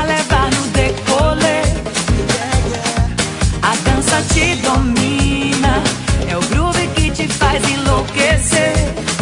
levar no decolê. A dança te domina, é o groove que te faz enlouquecer.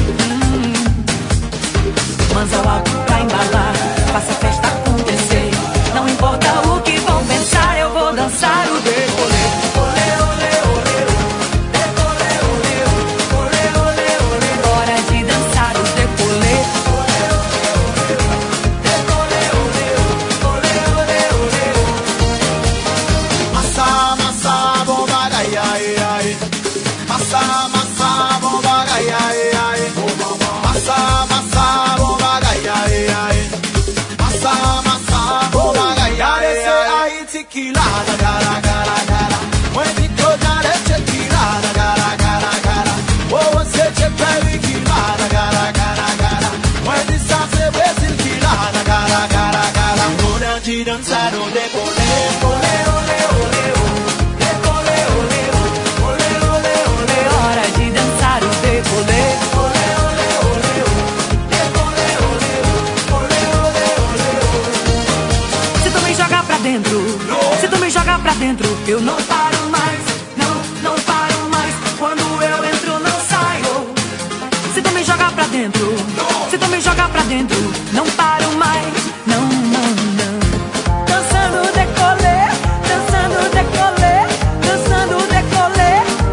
Mãos ao alto pra embalar, faça a festa acontecer. Não importa o que vão pensar, eu vou dançar o decolê. Olê, olê, olê, decolê, olê, olê, olê, olê. Hora de dançar o decolê. Olê, olê, olê, decolê, olê, olê, olê, olê. Massa, massa, bomba, ai, ai, ai. Massa, massa, bomba, ai, ai, ai. Massa, massa, bomba, ai, ai, ai. Massa, massa, bomba, ai, ai, ai. Tequila, gara, gara, gara. When it goes down, it's tequila, gara, gara, gara. Oh, você te pede tequila, gara, gara, gara. When it starts, it's tequila, gara, gara, gara. Hora de dançar o decolê, olê, olê, olê, decolê, olê, olê, olê, olê. Hora de dançar o decolê. Olê, olê, olê, decolê, olê, olê, olê, olê. Se tu me jogar pra dentro, se tu me jogar pra dentro, eu não paro mais, não paro mais. Quando eu entro, não saio. Se tu me jogar pra dentro, se tu me jogar pra dentro, não paro mais, não. Dançando decolê, dançando decolê, dançando decolê.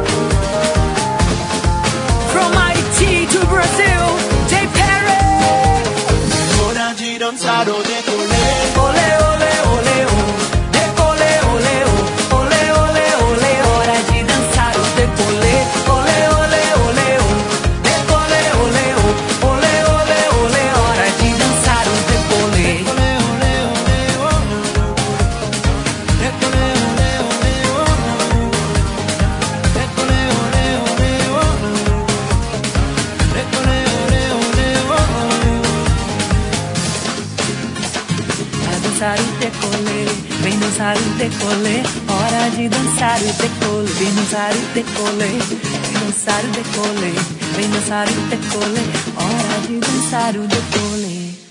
From Haiti to Brazil, J. Perry. Hora de dançar o decolê. Olê, olê, olê, decolê, olê, olê, olê, olê. Hora de dançar o decolê. Olê, olê, olê, decolê, olê, olê, olê, olê. Hora de dançar o decolê. Olê, olê, olê, decolê, olê, olê, decolê, olê, olê, decolê, olê, olê. Vai dançar o decolê, vem dançar o decolê. Hora de dançar o decolê, vem dançar o decolê, vem dançar o decolê, vem dançar o decolê. Hora de dançar o decolê.